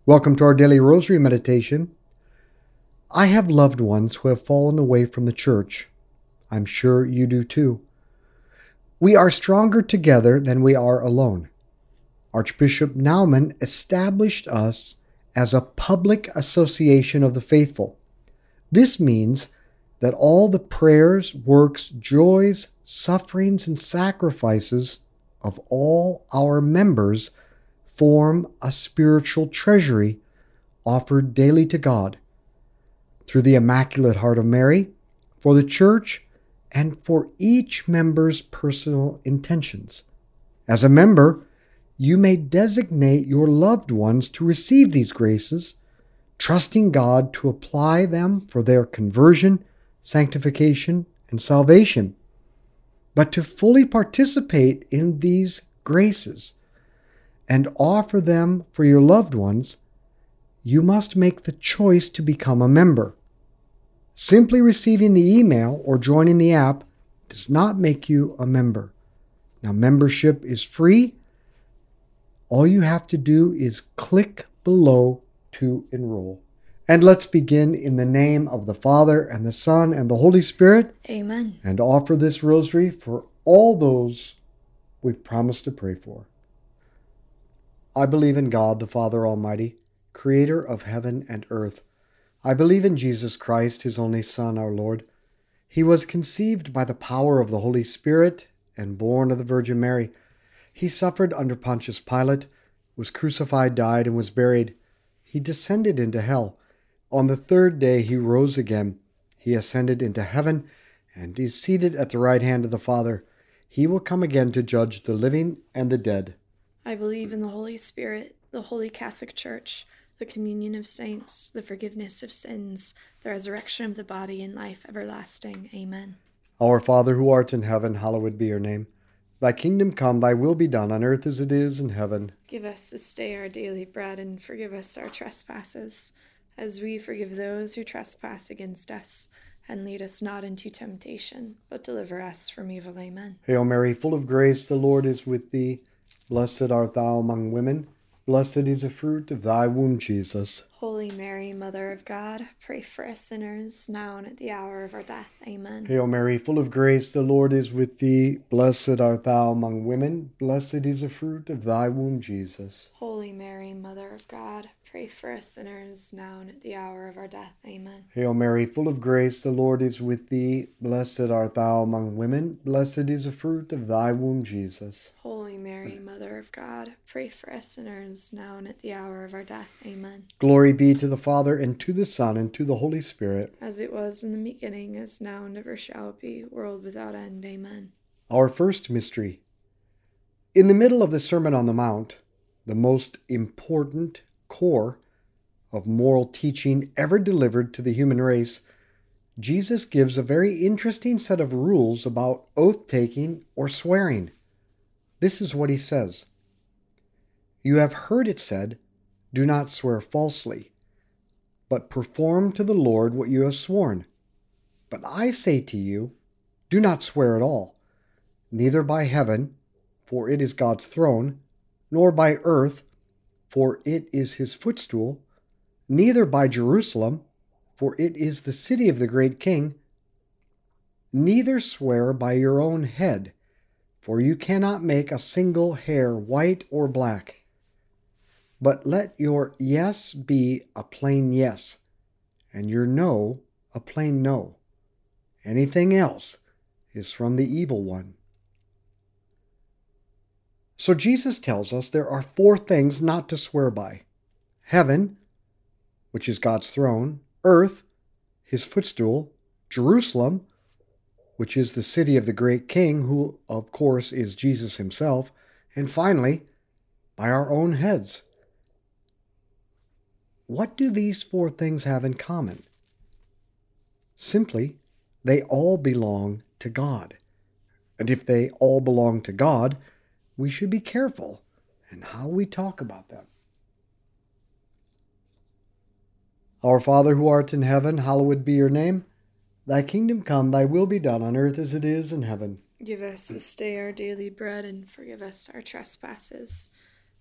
Welcome to our daily rosary meditation. I have loved ones who have fallen away from the church. I'm sure you do too. We are stronger together than we are alone. Archbishop Naumann established us as a public association of the faithful. This means that all the prayers, works, joys, sufferings, and sacrifices of all our members form a spiritual treasury offered daily to God through the Immaculate Heart of Mary, for the Church, and for each member's personal intentions. As a member, you may designate your loved ones to receive these graces, trusting God to apply them for their conversion, sanctification, and salvation. But to fully participate in these graces and offer them for your loved ones, you must make the choice to become a member. Simply receiving the email or joining the app does not make you a member. Now, membership is free. All you have to do is click below to enroll. And let's begin in the name of the Father, and the Son, and the Holy Spirit. Amen. And offer this rosary for all those we've promised to pray for. I believe in God, the Father Almighty, Creator of heaven and earth. I believe in Jesus Christ, His only Son, our Lord. He was conceived by the power of the Holy Spirit and born of the Virgin Mary. He suffered under Pontius Pilate, was crucified, died, and was buried. He descended into hell. On the third day He rose again. He ascended into heaven and is seated at the right hand of the Father. He will come again to judge the living and the dead. I believe in the Holy Spirit, the Holy Catholic Church, the communion of saints, the forgiveness of sins, the resurrection of the body, and life everlasting. Amen. Our Father who art in heaven, hallowed be your name. Thy kingdom come, thy will be done on earth as it is in heaven. Give us this day our daily bread, and forgive us our trespasses, as we forgive those who trespass against us. And lead us not into temptation, but deliver us from evil. Amen. Hail Mary, full of grace, the Lord is with thee. Blessed art thou among women. Blessed is the fruit of thy womb, Jesus. Holy Mary, Mother of God, pray for us sinners, now and at the hour of our death. Amen. Hail Mary, full of grace, the Lord is with thee. Blessed art thou among women. Blessed is the fruit of thy womb, Jesus. Holy Mary, Mother of God, pray for us sinners, now and at the hour of our death. Amen. Hail Mary, full of grace, the Lord is with thee. Blessed art thou among women. Blessed is the fruit of thy womb, Jesus. Holy Mary, Mother of God, pray for us sinners, now and at the hour of our death. Amen. Glory be to the Father, and to the Son, and to the Holy Spirit. As it was in the beginning, is now, and ever shall be, world without end. Amen. Our first mystery. In the middle of the Sermon on the Mount, the most important core of moral teaching ever delivered to the human race, Jesus gives a very interesting set of rules about oath-taking or swearing. This is what He says. You have heard it said, do not swear falsely, but perform to the Lord what you have sworn. But I say to you, do not swear at all, neither by heaven, for it is God's throne, nor by earth, for it is His footstool, neither by Jerusalem, for it is the city of the great King. Neither swear by your own head, for you cannot make a single hair white or black. But let your yes be a plain yes, and your no a plain no. Anything else is from the evil one. So Jesus tells us there are 4 things not to swear by. Heaven, which is God's throne. Earth, His footstool. Jerusalem, which is the city of the great King, who, of course, is Jesus Himself. And finally, by our own heads. What do these 4 things have in common? Simply, they all belong to God. And if they all belong to God, we should be careful in how we talk about them. Our Father who art in heaven, hallowed be your name. Thy kingdom come, thy will be done on earth as it is in heaven. Give us this day our daily bread, and forgive us our trespasses,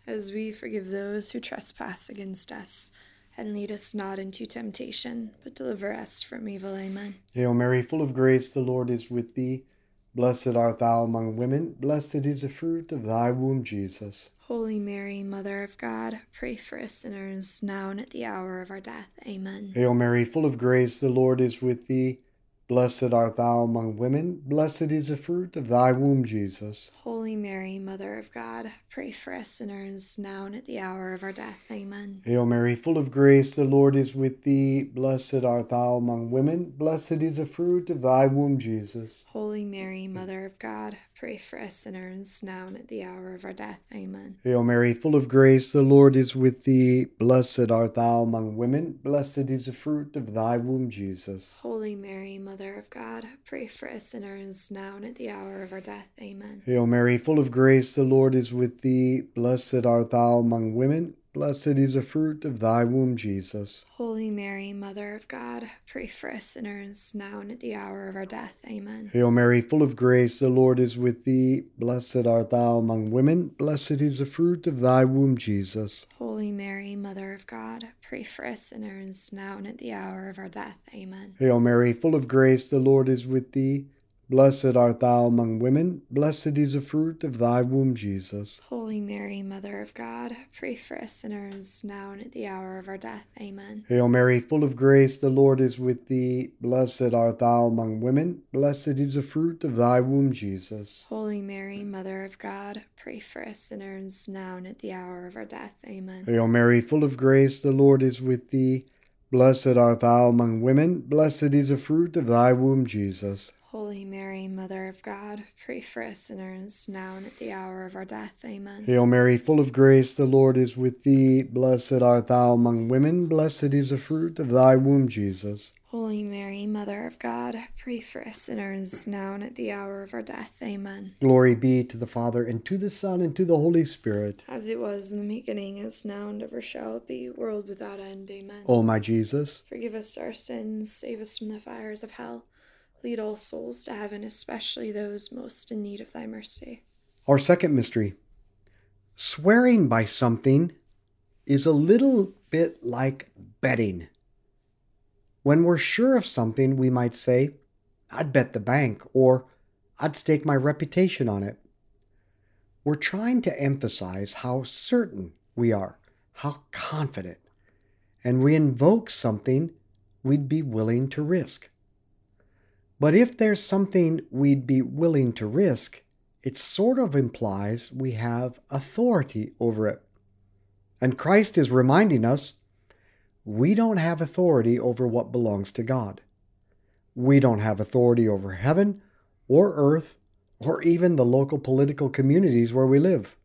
as we forgive those who trespass against us. And lead us not into temptation, but deliver us from evil. Amen. Hail Mary, full of grace, the Lord is with thee. Blessed art thou among women, blessed is the fruit of thy womb, Jesus. Holy Mary, Mother of God, pray for us sinners, now and at the hour of our death. Amen. Hail Mary, full of grace, the Lord is with thee. Blessed art thou among women, blessed is the fruit of thy womb, Jesus. Holy Mary, Mother of God, pray for us sinners, now and at the hour of our death. Amen. Hail Mary, full of grace, the Lord is with thee. Blessed art thou among women, blessed is the fruit of thy womb, Jesus. Holy Mary, Mother of God, pray for us sinners, now and at the hour of our death. Amen. Hail Mary, full of grace, the Lord is with thee. Blessed art thou among women, blessed is the fruit of thy womb, Jesus. Holy Mary, Mother of God, pray for us sinners, now and at the hour of our death. Amen. Hail Mary, full of grace, the Lord is with thee. Blessed art thou among women, blessed is the fruit of thy womb, Jesus. Holy Mary, Mother of God, pray for us sinners, now and at the hour of our death. Amen. Hail Mary, full of grace, the Lord is with thee. Blessed art thou among women, blessed is the fruit of thy womb, Jesus. Holy Mary, Mother of God, pray for us sinners, now and at the hour of our death. Amen. Hail Mary, full of grace, the Lord is with thee. Blessed art thou among women, blessed is the fruit of thy womb, Jesus. Holy Mary, Mother of God, pray for us sinners, now and at the hour of our death. Amen. Hail Mary, full of grace, the Lord is with thee. Blessed art thou among women, blessed is the fruit of thy womb, Jesus. Holy Mary, Mother of God, pray for us sinners, now and at the hour of our death. Amen. Hail Mary, full of grace, the Lord is with thee. Blessed art thou among women, blessed is the fruit of thy womb, Jesus. Holy Mary, Mother of God, pray for us sinners, now and at the hour of our death. Amen. Hail Mary, full of grace, the Lord is with thee. Blessed art thou among women, blessed is the fruit of thy womb, Jesus. Holy Mary, Mother of God, pray for us sinners, now and at the hour of our death. Amen. Glory be to the Father, and to the Son, and to the Holy Spirit. As it was in the beginning, is now, and ever shall be, world without end. Amen. O my Jesus, forgive us our sins, save us from the fires of hell. Lead all souls to heaven, especially those most in need of thy mercy. Our second mystery. Swearing by something is a little bit like betting. When we're sure of something, we might say, I'd bet the bank, or I'd stake my reputation on it. We're trying to emphasize how certain we are, how confident, and we invoke something we'd be willing to risk. But if there's something we'd be willing to risk, it sort of implies we have authority over it. And Christ is reminding us, we don't have authority over what belongs to God. We don't have authority over heaven or earth or even the local political communities where we live.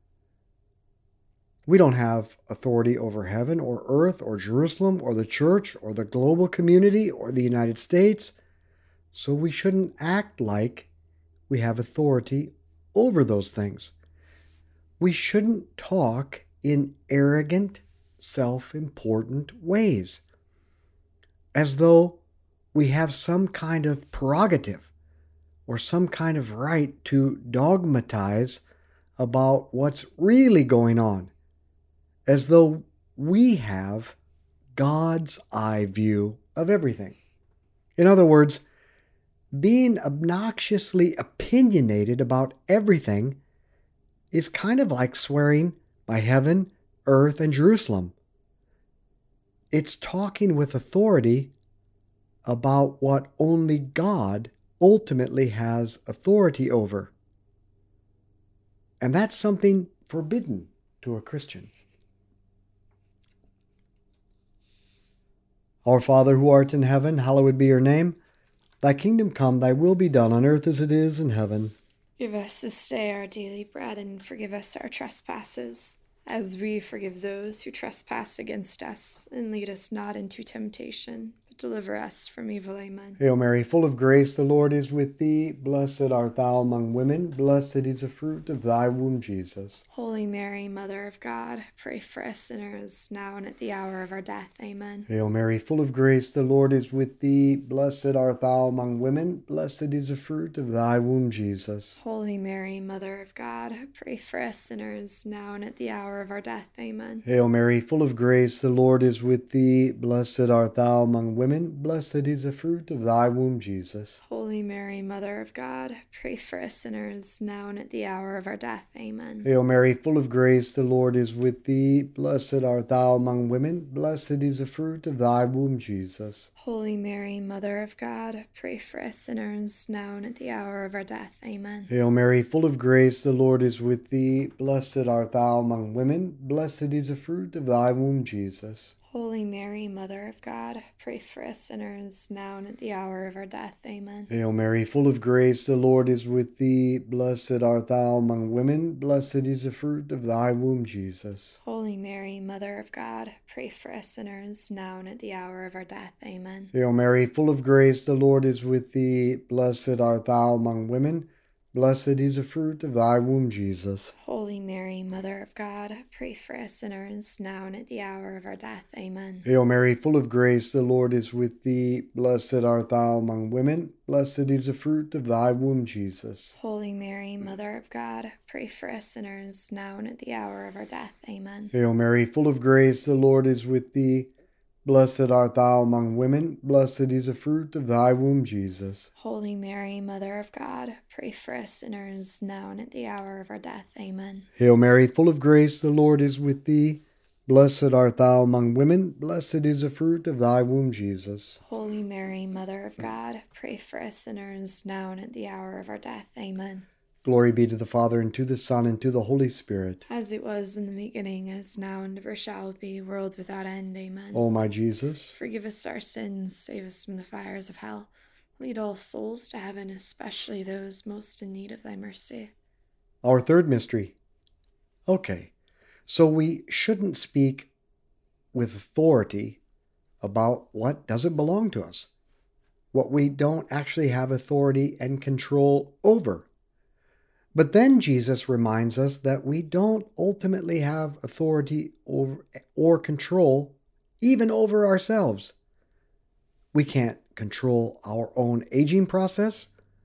We don't have authority over heaven or earth or Jerusalem or the church or the global community or the United States. So we shouldn't act like we have authority over those things. We shouldn't talk in arrogant, self-important ways, as though we have some kind of prerogative or some kind of right to dogmatize about what's really going on, as though we have God's eye view of everything. In other words, being obnoxiously opinionated about everything is kind of like swearing by heaven, earth, and Jerusalem. It's talking with authority about what only God ultimately has authority over. And that's something forbidden to a Christian. Our Father who art in heaven, hallowed be your name. Thy kingdom come, thy will be done on earth as it is in heaven. Give us this day our daily bread, and forgive us our trespasses, as we forgive those who trespass against us. And lead us not into temptation, but deliver us from evil. Amen. Hail Mary, full of grace, the Lord is with thee. Blessed art thou among women. Blessed is the fruit of thy womb, Jesus. Holy Mary, Mother of God, pray for us sinners, now and at the hour of our death. Amen. Hail Mary, full of grace, the Lord is with thee. Blessed art thou among women. Blessed is the fruit of thy womb, Jesus. Holy Mary, Mother of God, pray for us sinners, now and at the hour of our death. Amen. Hail Mary, full of grace, the Lord is with thee. Blessed art thou among women. Blessed is the fruit of thy womb, Jesus. Holy Mary, Mother of God, pray for us sinners, now and at the hour of our death. Amen. Hail Mary, full of grace, the Lord is with thee. Blessed art thou among women. Blessed is the fruit of thy womb, Jesus. Holy Mary, Mother of God, pray for us sinners, now and at the hour of our death. Amen. Hail Mary, full of grace, the Lord is with thee. Blessed art thou among women. Blessed is the fruit of thy womb, Jesus. Holy Mary, Mother of God, pray for us sinners, now and at the hour of our death. Amen. Hail Mary, full of grace, the Lord is with thee. Blessed art thou among women. Blessed is the fruit of thy womb, Jesus. Holy Mary, Mother of God, pray for us sinners, now and at the hour of our death. Amen. Hail Mary, full of grace, the Lord is with thee. Blessed art thou among women. Blessed is the fruit of thy womb, Jesus. Holy Mary, Mother of God, pray for us sinners, now and at the hour of our death. Amen. Hail Mary, full of grace, the Lord is with thee. Blessed art thou among women. Blessed is the fruit of thy womb, Jesus. Holy Mary, Mother of God, pray for us sinners, now and at the hour of our death. Amen. Hail Mary, full of grace, the Lord is with thee. Blessed art thou among women. Blessed is the fruit of thy womb, Jesus. Holy Mary, Mother of God, pray for us sinners, now and at the hour of our death. Amen. Hail Mary, full of grace, the Lord is with thee. Blessed art thou among women. Blessed is the fruit of thy womb, Jesus. Holy Mary, Mother of God, pray for us sinners, now and at the hour of our death. Amen. Glory be to the Father, and to the Son, and to the Holy Spirit. As it was in the beginning, as now, and ever shall be, world without end. Amen. O my Jesus, forgive us our sins, save us from the fires of hell. Lead all souls to heaven, especially those most in need of thy mercy. our third mystery. Okay, so we shouldn't speak with authority about what doesn't belong to us, what we don't actually have authority and control over. But then Jesus reminds us that we don't ultimately have authority over or control even over ourselves. We can't control our own aging process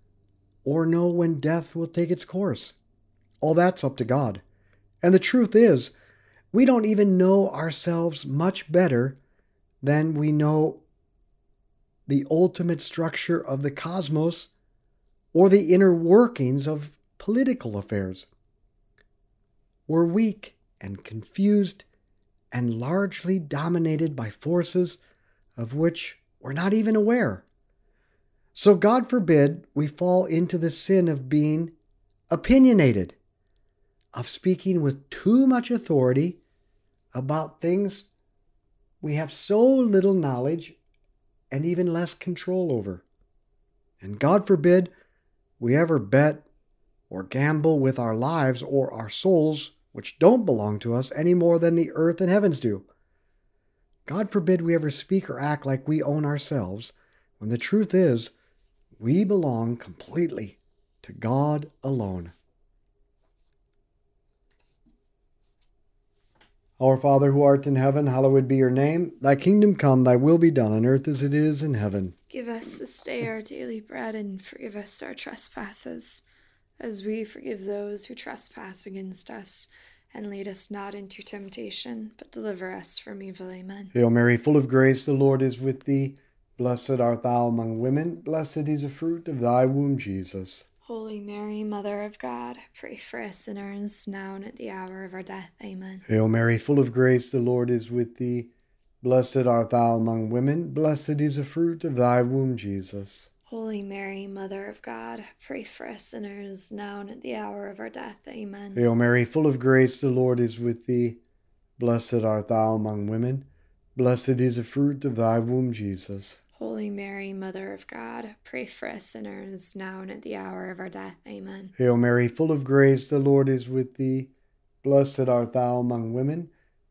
or know when death will take its course. All that's up to God. And the truth is, we don't even know ourselves much better than we know the ultimate structure of the cosmos or the inner workings of political affairs. We're weak and confused and largely dominated by forces of which we're not even aware. So God forbid we fall into the sin of being opinionated, of speaking with too much authority about things we have so little knowledge and even less control over. And God forbid we ever bet or gamble with our lives or our souls, which don't belong to us any more than the earth and heavens do. God forbid we ever speak or act like we own ourselves, when the truth is, we belong completely to God alone. Our Father who art in heaven, hallowed be your name. Thy kingdom come, thy will be done on earth as it is in heaven. Give us this day our daily bread, and forgive us our trespasses, as we forgive those who trespass against us. And lead us not into temptation, but deliver us from evil. Amen. Hail Mary, full of grace, the Lord is with thee. Blessed art thou among women. Blessed is the fruit of thy womb, Jesus. Holy Mary, Mother of God, pray for us sinners, now and at the hour of our death. Amen. Hail Mary, full of grace, the Lord is with thee. Blessed art thou among women. Blessed is the fruit of thy womb, Jesus. Holy Mary, Mother of God, pray for us sinners, now and at the hour of our death. Amen. Hail Mary, full of grace, the Lord is with thee. Blessed art thou among women. Blessed is the fruit of thy womb, Jesus. Holy Mary, Mother of God, pray for us sinners, now and at the hour of our death. Amen. Hail Mary, full of grace, the Lord is with thee. Blessed art thou among women.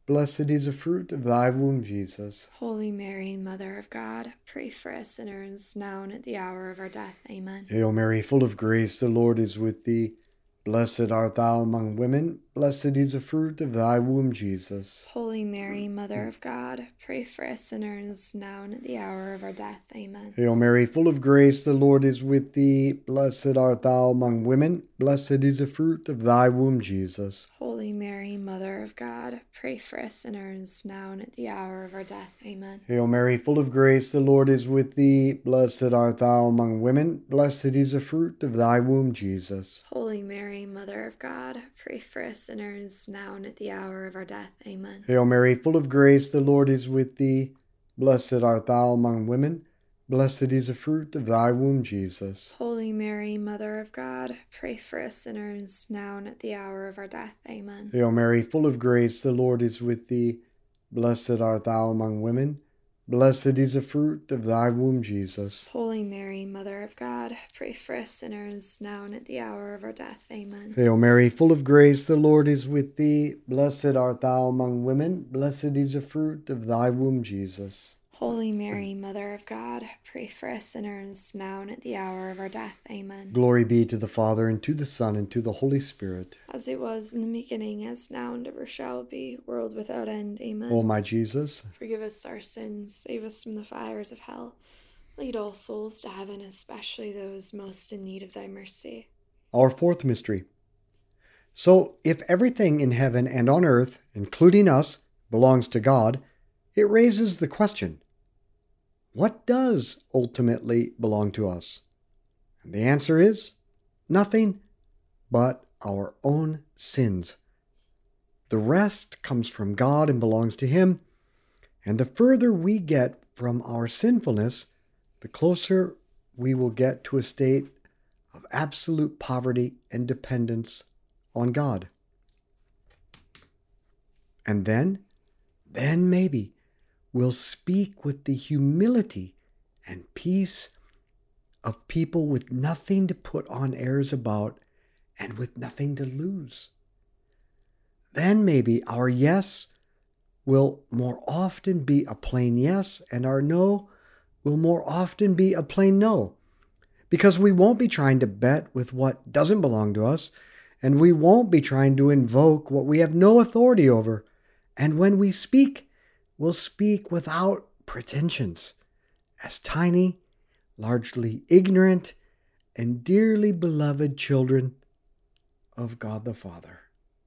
Blessed is the fruit of thy womb, Jesus. Holy Mary, Mother of God, pray for us sinners, now and at the hour of our death. Amen. Hail Mary, full of grace, the Lord is with thee. Blessed art thou among women. Blessed is the fruit of thy womb, Jesus. Holy Mary, Mother of God, pray for us sinners, now and at the hour of our death. Amen. Hail Mary, full of grace, the Lord is with thee. Blessed art thou among women. Blessed is the fruit of thy womb, Jesus. Holy Mary, Mother of God, pray for us sinners, now and at the hour of our death. Amen. Hail Mary, full of grace, the Lord is with thee. Blessed art thou among women. Blessed is the fruit of thy womb, Jesus. Holy Mary, Mother of God, pray for us sinners, now and at the hour of our death. Amen. Hail Mary, full of grace, the Lord is with thee. Blessed art thou among women. Blessed is the fruit of thy womb, Jesus. Holy Mary, Mother of God, pray for us sinners, now and at the hour of our death. Amen. Hail Mary, full of grace, the Lord is with thee. Blessed art thou among women. Blessed is the fruit of thy womb, Jesus. Holy Mary, Mother of God, pray for us sinners, now and at the hour of our death. Amen. Hail Mary, full of grace, the Lord is with thee. Blessed art thou among women. Blessed is the fruit of thy womb, Jesus. Holy Mary, Mother of God, pray for us sinners, now and at the hour of our death. Amen. Glory be to the Father, and to the Son, and to the Holy Spirit. As it was in the beginning, as now, and ever shall be, world without end. Amen. O my Jesus, forgive us our sins, save us from the fires of hell. Lead all souls to heaven, especially those most in need of thy mercy. our fourth mystery. So, if everything in heaven and on earth, including us, belongs to God, it raises the question, what does ultimately belong to us? And the answer is nothing but our own sins. The rest comes from God and belongs to Him. And the further we get from our sinfulness, the closer we will get to a state of absolute poverty and dependence on God. And then maybe we'll speak with the humility and peace of people with nothing to put on airs about and with nothing to lose. Then maybe our yes will more often be a plain yes, and our no will more often be a plain no. Because we won't be trying to bet with what doesn't belong to us, and we won't be trying to invoke what we have no authority over. And when we speak, we'll speak without pretensions, as tiny, largely ignorant, and dearly beloved children of God the Father.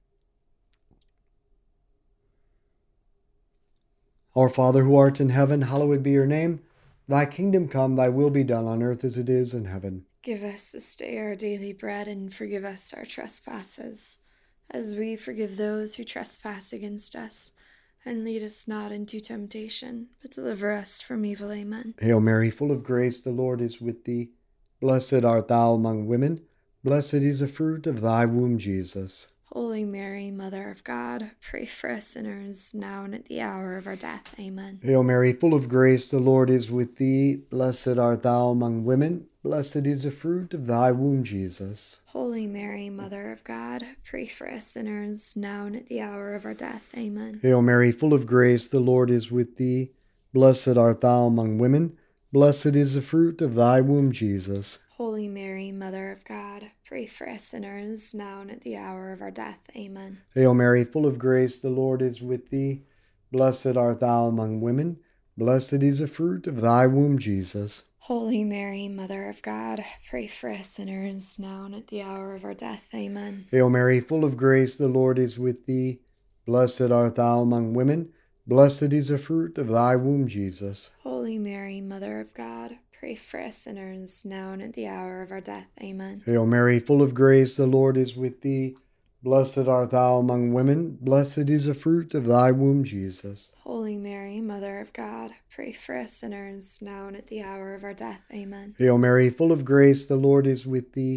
Our Father who art in heaven, hallowed be your name. Thy kingdom come, thy will be done on earth as it is in heaven. Give us this day our daily bread, and forgive us our trespasses, as we forgive those who trespass against us. And lead us not into temptation, but deliver us from evil. Amen. Hail Mary, full of grace, the Lord is with thee. Blessed art thou among women. Blessed is the fruit of thy womb, Jesus. Holy Mary, Mother of God, pray for us sinners, now and at the hour of our death. Amen. Hail Mary, full of grace, the Lord is with thee. Blessed art thou among women. Blessed is the fruit of thy womb, Jesus. Holy Mary, Mother of God, pray for us sinners, now and at the hour of our death. Amen. Hail Mary, full of grace, the Lord is with thee. Blessed art thou among women. Blessed is the fruit of thy womb, Jesus. Holy Mary, Mother of God, pray for us sinners, now and at the hour of our death. Amen. Hail Mary, full of grace, the Lord is with thee. Blessed art thou among women. Blessed is the fruit of thy womb, Jesus. Holy Mary, Mother of God, pray for us sinners, now and at the hour of our death. Amen. Hail Mary, full of grace, the Lord is with thee. Blessed art thou among women. Blessed is the fruit of thy womb, Jesus. Holy Mary, Mother of God, pray for us sinners, now and at the hour of our death. Amen. Hail Mary, full of grace, the Lord is with thee. Blessed art thou among women. Blessed is the fruit of thy womb, Jesus. Holy Mary, Mother of God, pray for us sinners, now and at the hour of our death. Amen. Hail Mary, full of grace, the Lord is with thee.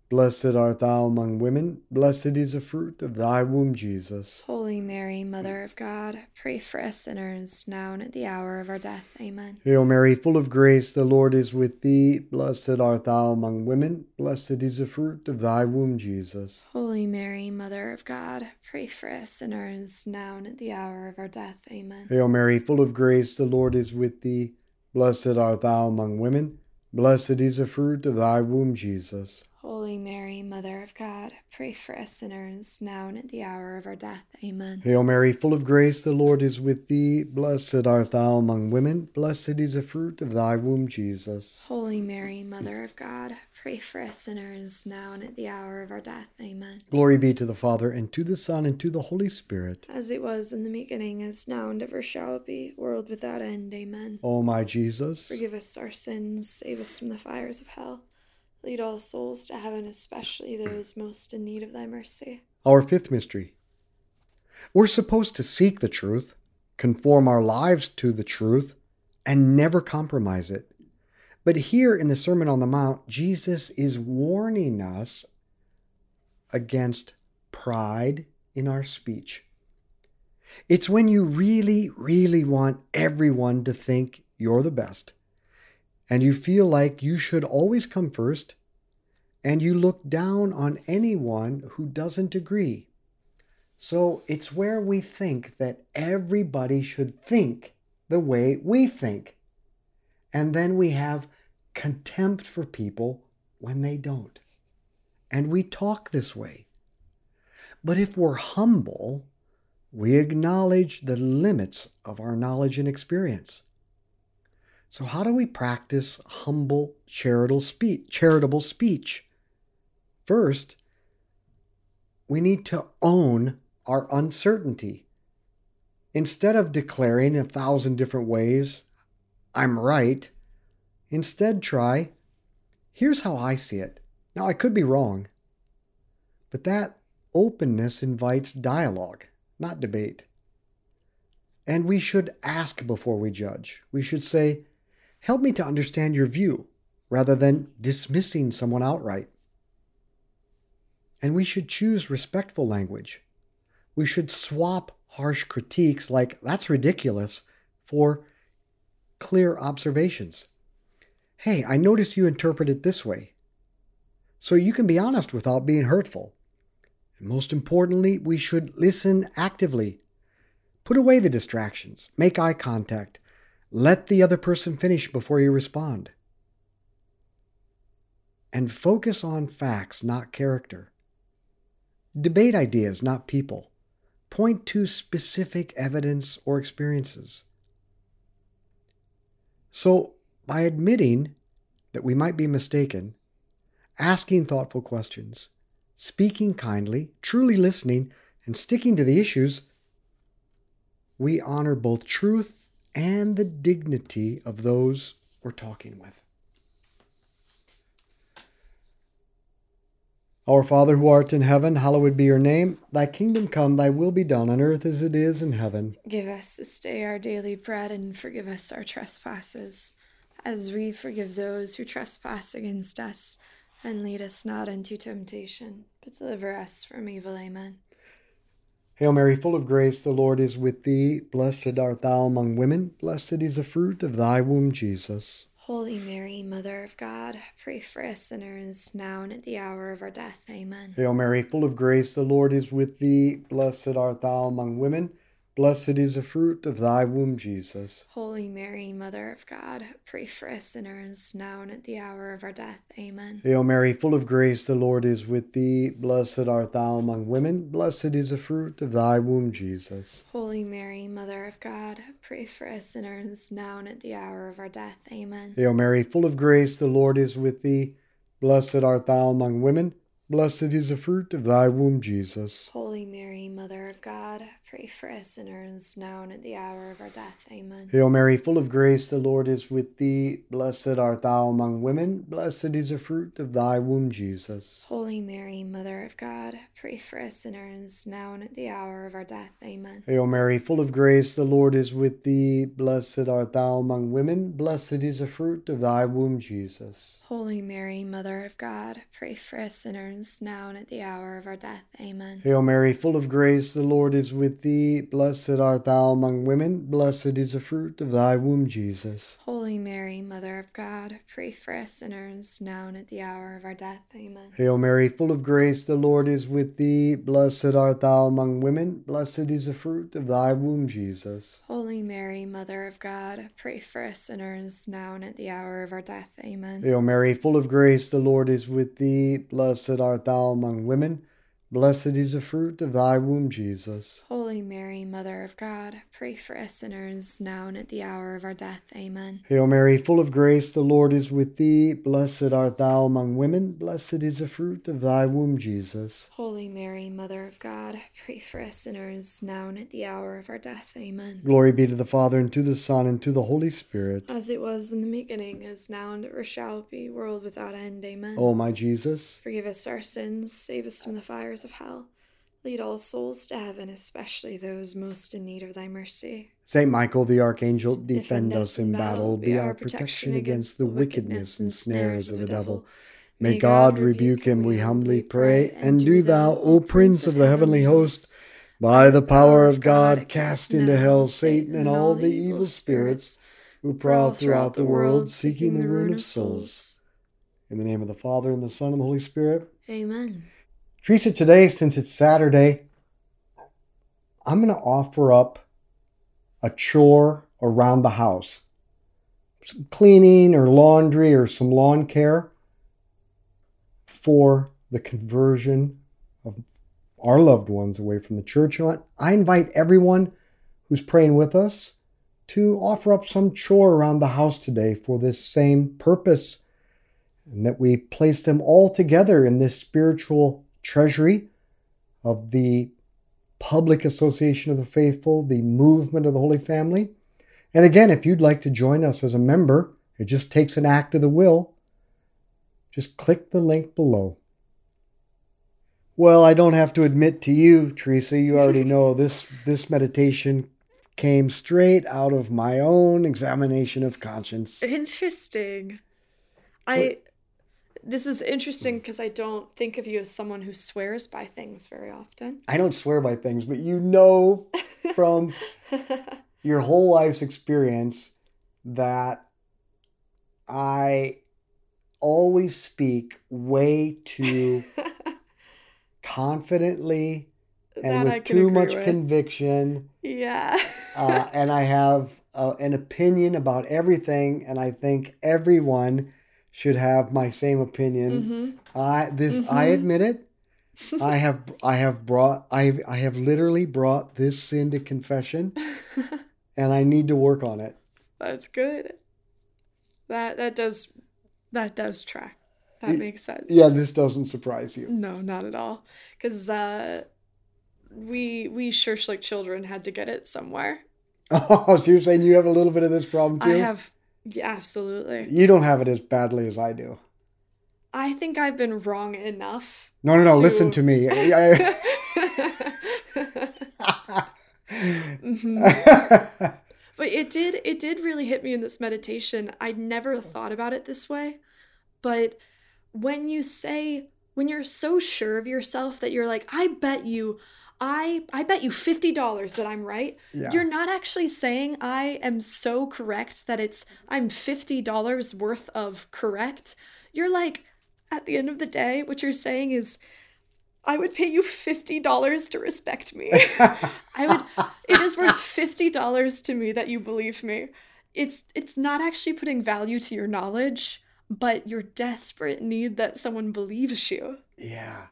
Blessed art thou among women, blessed is the fruit of thy womb, Jesus. Holy Mary, Mother of God, pray for us sinners, now and at the hour of our death. Amen. Hail Mary, full of grace, the Lord is with thee. Blessed art thou among women, blessed is the fruit of thy womb, Jesus. Holy Mary, Mother of God, pray for us sinners, now and at the hour of our death. Amen. Hail Mary, full of grace, the Lord is with thee. Blessed art thou among women, blessed is the fruit of thy womb, Jesus. Holy Mary, Mother of God, pray for us sinners, now and at the hour of our death. Amen. Hail Mary, full of grace, the Lord is with thee. Blessed art thou among women, blessed is the fruit of thy womb, Jesus. Holy Mary, Mother of God, pray for us sinners, now and at the hour of our death. Amen. Glory be to the Father, and to the Son, and to the Holy Spirit. As it was in the beginning, is now, and ever shall be, world without end. Amen. O my Jesus, Forgive us our sins, save us from the fires of hell. Lead all souls to heaven, especially those most in need of thy mercy. our fifth mystery. We're supposed to seek the truth, conform our lives to the truth, and never compromise it. But here in the Sermon on the Mount, Jesus is warning us against pride in our speech. It's when you really, really want everyone to think you're the best, and you feel like you should always come first, and you look down on anyone who doesn't agree. So it's where we think that everybody should think the way we think. And then we have contempt for people when they don't. And we talk this way. But if we're humble, we acknowledge the limits of our knowledge and experience. So how do we practice humble, charitable speech? First, we need to own our uncertainty. Instead of declaring 1,000 different ways, I'm right, instead try, here's how I see it. Now, I could be wrong, but that openness invites dialogue, not debate. And we should ask before we judge. We should say, help me to understand your view, rather than dismissing someone outright. And we should choose respectful language. We should swap harsh critiques like, that's ridiculous, for clear observations. Hey, I notice you interpret it this way. So you can be honest without being hurtful. And most importantly, we should listen actively. Put away the distractions. Make eye contact. Let the other person finish before you respond. And focus on facts, not character. Debate ideas, not people. Point to specific evidence or experiences. So, by admitting that we might be mistaken, asking thoughtful questions, speaking kindly, truly listening, and sticking to the issues, we honor both truth and the dignity of those we're talking with. Our Father who art in heaven, hallowed be your name. Thy kingdom come, thy will be done on earth as it is in heaven. Give us this day our daily bread, and forgive us our trespasses, as we forgive those who trespass against us. And lead us not into temptation, but deliver us from evil. Amen. Hail Mary, full of grace, the Lord is with thee. Blessed art thou among women. Blessed is the fruit of thy womb, Jesus. Holy Mary, Mother of God, pray for us sinners, now and at the hour of our death. Amen. Hail Mary, full of grace, the Lord is with thee. Blessed art thou among women. Blessed is the fruit of thy womb, Jesus. Holy Mary, Mother of God, pray for us sinners, now and at the hour of our death. Amen. Hail Mary, full of grace, the Lord is with thee. Blessed art thou among women. Blessed is the fruit of thy womb, Jesus. Holy Mary, Mother of God, pray for us sinners, now and at the hour of our death. Amen. Hail Mary, full of grace, the Lord is with thee. Blessed art thou among women. Blessed is the fruit of thy womb, Jesus. Holy Mary, Mother of God, pray for us sinners, now and at the hour of our death. Amen. Hail Mary, full of grace, the Lord is with thee. Blessed art thou among women. Blessed is the fruit of thy womb, Jesus. Holy Mary, Mother of God, pray for us sinners, now and at the hour of our death. Amen. Hail Mary, full of grace, the Lord is with thee. Blessed art thou among women. Blessed is the fruit of thy womb, Jesus. Holy Mary, Mother of God, pray for us sinners, now and at the hour of our death. Amen. Hail Mary, full of grace, the Lord is with thee. Blessed art thou among women. Blessed is the fruit of thy womb, Jesus. Holy Mary, Mother of God, pray for us sinners, now and at the hour of our death. Amen. Hail Mary, full of grace, the Lord is with thee. Blessed art thou among women. Blessed is the fruit of thy womb, Jesus. Holy Mary, Mother of God, pray for us sinners, now and at the hour of our death. Amen. Hail Mary, full of grace, the Lord is with thee. Blessed art thou among women. Blessed is the fruit of thy womb, Jesus. Holy Mary, Mother of God, pray for us sinners, now and at the hour of our death. Amen. Hail Mary, full of grace, the Lord is with thee. Blessed art thou among women. Blessed is the fruit of thy womb, Jesus. Holy Mary, Mother of God, pray for us sinners, now and at the hour of our death. Amen. Glory be to the Father, and to the Son, and to the Holy Spirit. As it was in the beginning, is now, and ever shall be, world without end. Amen. O my Jesus, forgive us our sins, save us from the fires of hell. Lead all souls to heaven, especially those most in need of thy mercy. Saint Michael the Archangel, defend us in battle. Be our protection against the wickedness and snares of the devil. May God rebuke him, we humbly pray. And do thou, O Prince of the heavenly host, by the power of God, cast into hell Satan and all the evil spirits who prowl throughout the world, seeking the ruin of souls. In the name of the Father, and the Son, and the Holy Spirit. Amen. Teresa, today, since it's Saturday, I'm going to offer up a chore around the house. Some cleaning or laundry or some lawn care for the conversion of our loved ones away from the church. I invite everyone who's praying with us to offer up some chore around the house today for this same purpose, and that we place them all together in this spiritual treasury of the Public Association of the Faithful, the movement of the Holy Family. And again, if you'd like to join us as a member, it just takes an act of the will. Just click the link below. Well, I don't have to admit to you, Teresa, you already know this meditation came straight out of my own examination of conscience. Interesting. This is interesting because I don't think of you as someone who swears by things very often. I don't swear by things, but you know from your whole life's experience that I always speak way too confidently and with too much conviction. Yeah. And I have an opinion about everything, and I think everyone should have my same opinion. Mm-hmm. I admit it. I have literally brought this sin to confession, and I need to work on it. That's good. That does track. That makes sense. Yeah, this doesn't surprise you. No, not at all. Because we church like children had to get it somewhere. Oh, so you're saying you have a little bit of this problem too? I have. Yeah, absolutely. You don't have it as badly as I do. I think I've been wrong enough. No, listen to me. Mm-hmm. But it did really hit me in this meditation. I'd never thought about it this way. But when you're so sure of yourself that you're like, I bet you $50 that I'm right. Yeah. You're not actually saying I am so correct that I'm $50 worth of correct. You're like, at the end of the day, what you're saying is, I would pay you $50 to respect me. It is worth $50 to me that you believe me. It's not actually putting value to your knowledge, but your desperate need that someone believes you. Yeah.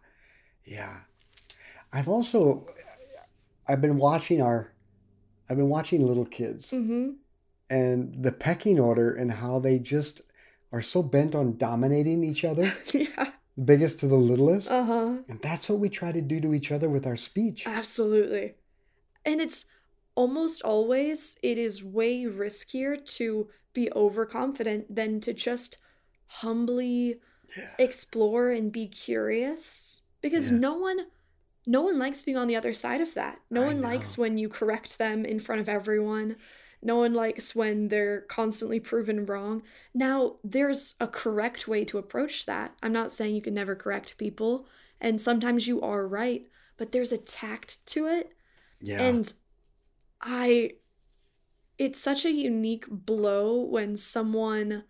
I've been watching little kids, Mm-hmm. and the pecking order and how they just are so bent on dominating each other. Yeah. The biggest to the littlest. Uh-huh. And that's what we try to do to each other with our speech. Absolutely. And it's almost always, it is way riskier to be overconfident than to just humbly Yeah. explore and be curious, because Yeah. no one likes being on the other side of that. No I one likes know. when you correct them in front of everyone. No one likes when they're constantly proven wrong. Now, there's a correct way to approach that. I'm not saying you can never correct people, and sometimes you are right, but there's a tact to it. Yeah. And I it's such a unique blow when someone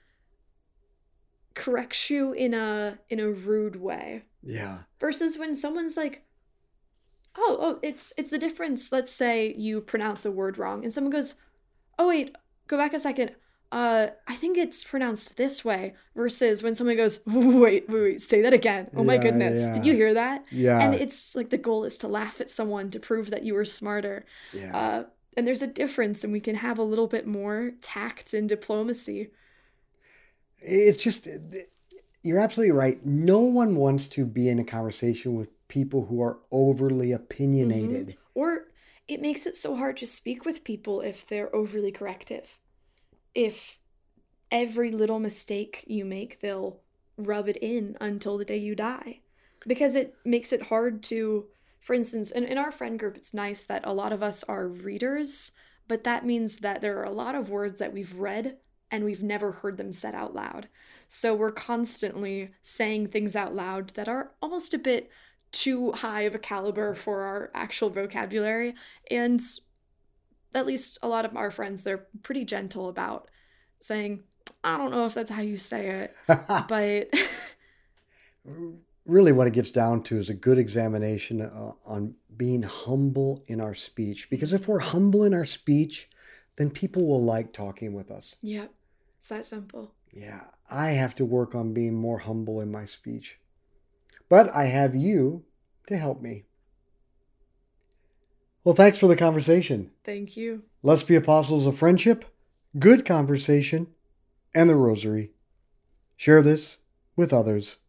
corrects you in a rude way Yeah. versus when someone's like, oh, it's the difference. Let's say you pronounce a word wrong and someone goes, "Oh wait, go back a second. I think it's pronounced this way." Versus when someone goes, wait, say that again. Oh my Yeah. goodness, did you Yeah. hear that? And Yeah. it's like the goal is to laugh at someone to prove that you were smarter. Yeah. Uh, and there's a difference, and we can have a little bit more tact and diplomacy. It's just, you're absolutely right. No one wants to be in a conversation with people who are overly opinionated. Or it makes it so hard to speak with people if they're overly corrective. If every little mistake you make, they'll rub it in until the day you die. Because it makes it hard to, for instance, in our friend group, it's nice that a lot of us are readers, but that means that there are a lot of words that we've read and we've never heard them said out loud. So we're constantly saying things out loud that are almost a bit too high of a caliber for our actual vocabulary. And at least a lot of our friends, they're pretty gentle about saying, I don't know if that's how you say it, but Really, what it gets down to is a good examination on being humble in our speech. Because if we're humble in our speech, then people will like talking with us. yeah, it's that simple. Yeah, I have to work on being more humble in my speech. But I have you to help me. Well, thanks for the conversation. Thank you. Let's be apostles of friendship, good conversation, and the rosary. Share this with others.